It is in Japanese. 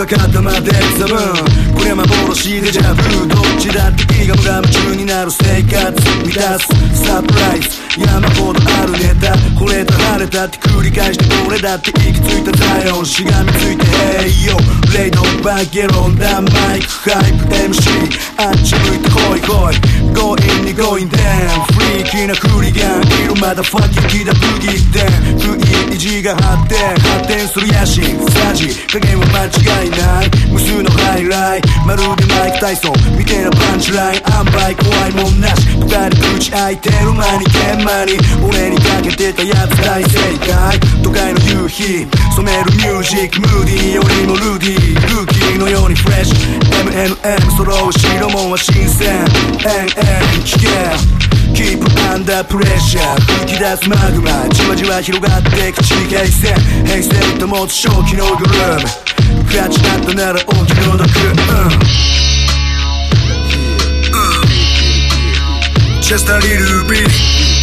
かかったまでザブンこれは幻デジャブどっちだって気が無駄夢中になる生活満たすサプライズ山ほどあるネタ惚れた晴れたって繰り返して俺だって行き着いたザイオンしがみついて Hey yo レイドバゲロンダマイクハイプ MC あっち向いて来い来い Going に Going down フリーキーなフリガンいるまだファッキーだブギーデン不意意地が発展する野心サジ加減は間違いない無数のハイライまるでマイク・タイソンみたいなパンチライン塩梅怖いもんなし二人ぶち開いてる間に現場に俺にかけてたやつ大正解都会の夕日染めるミュージックムーディーよりもルーディールーキーのようにフレッシュ MNM 揃う白もんは新鮮危険Keep under pressure 吹き出すマグマじわじわ広がってく地平線平成と持つ正気のグルーヴガチだったなら大きの毒Just a little bit